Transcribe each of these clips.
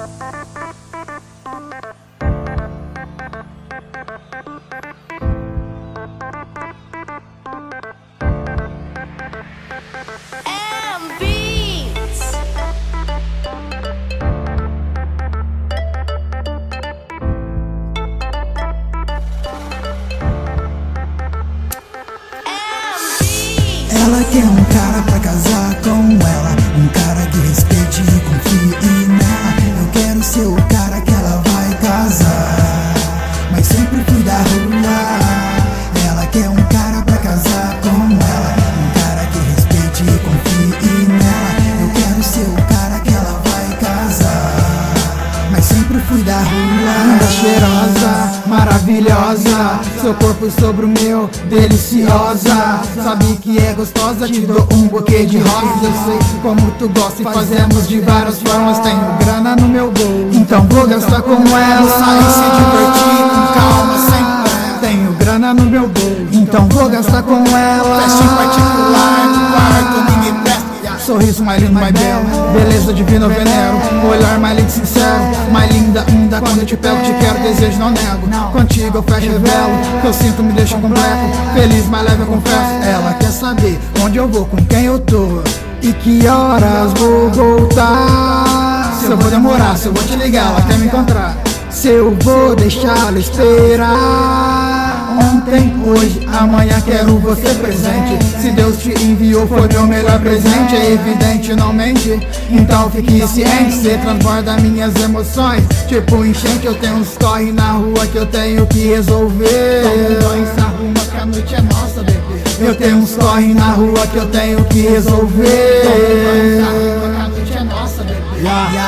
Ela quer um cara pra casar com ela, um cara que respeite e confie nela. Eu quero ser o cara que ela vai casar, mas sempre fui da rua. Ela quer um cara pra casar com ela, um cara que respeite e confie nela. Eu quero ser o cara que ela vai casar, mas sempre fui da rua. Linda, cheirosa, maravilhosa, seu corpo sobre o meu, deliciosa. Sabe que é gostosa, te dou um buquê de rosas. Eu sei como tu gosta e fazemos de várias formas. Tenho grana no meu bolso, então vou gastar com ela. Sair, se divertir com calma, sem pressa. Tenho grana no meu bolso, então vou gastar com ela. Festa em particular, no quarto, ninguém presta. Sorriso mais lindo, mais belo, beleza divina eu venero. Olhar mais lindo e sincero, mais linda ainda. Quando eu te pego, te quero, desejo não nego. Contigo eu fecho e revelo, que eu sinto me deixa completo. Feliz, mais leve eu confesso. Ela quer saber onde eu vou, com quem eu tô e que horas vou voltar. Se eu vou demorar, se eu vou te ligar, ela quer me encontrar. Se eu vou deixá-la esperar. Ontem, hoje, amanhã quero você presente. Se Deus te enviou, foi meu melhor presente. É evidente, não mente, então fique ciente. Cê transborda minhas emoções, tipo enchente. Eu tenho uns corre na rua que eu tenho que resolver. Então se arruma que a noite é nossa, bebê. Eu tenho uns corre na rua que eu tenho que resolver. Então se arruma que a noite é nossa, bebê.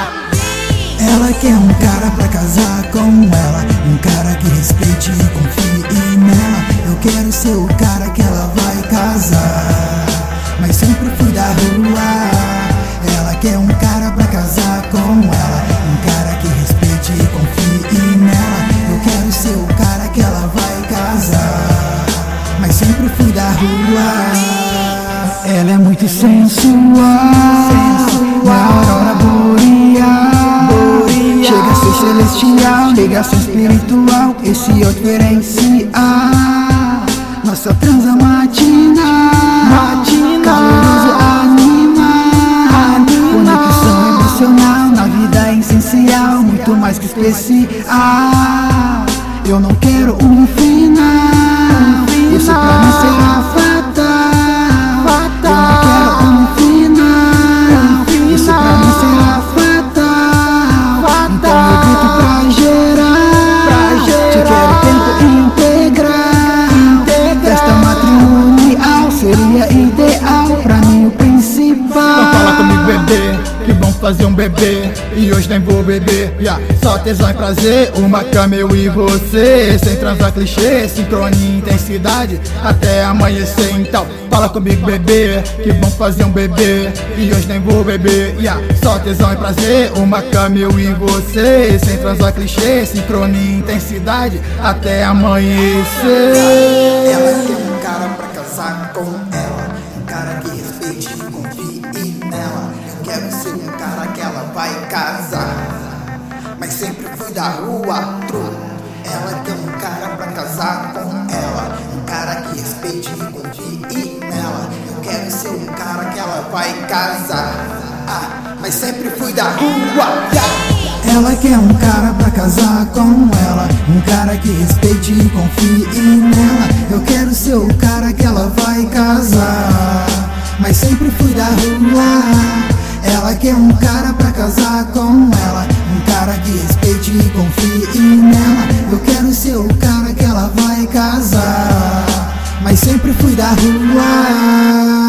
Ela quer um cara pra casar com ela, um cara que respeite e confie nela. Eu quero ser o cara que ela vai casar, mas sempre fui da rua. Ela quer um cara pra casar com ela, um cara que respeite e confie nela. Eu quero ser o cara que ela vai casar, mas sempre fui da rua. Ela é muito sensual, na aurora boreal. Chega a ser celestial, ligação espiritual, esse é o diferencial. Nossa transa matinal, caloroso anima. Conexão emocional, na vida é essencial, muito mais que especial. Eu não quero um final, isso pra mim será fatal. Eu não quero um final, isso pra mim será fatal. Então eu grito pra gerar, te quero tempo integrar. Festa matrimonial seria ideal, pra mim o principal. Então fala comigo, bebê, que bom fazer um bebê. E hoje nem vou beber, só tesão e prazer. Uma cama eu e você, sem transar clichê. Sincronia e intensidade, até amanhecer. Então fala comigo, bebê, que bom fazer um bebê. E hoje nem vou beber, só tesão e prazer. Uma cama eu e você, sem transar clichê. Sincronia e intensidade, até amanhecer. Ela quer um cara pra casar com ela, um cara que respeite e confie nela. Eu quero ser um cara que ela vai casar, mas sempre fui da rua, true. Ela quer um cara pra casar com ela, um cara que respeite e confie nela. Eu quero ser um cara que ela vai casar, mas sempre fui da rua. Ela quer um cara pra casar com ela, um cara que respeite e confie nela. Eu quero ser o cara que ela vai casar, mas sempre fui da rua. Ela quer um cara pra casar com ela, um cara que respeite e confie nela. Eu quero ser o cara que ela vai casar, mas sempre fui da rua.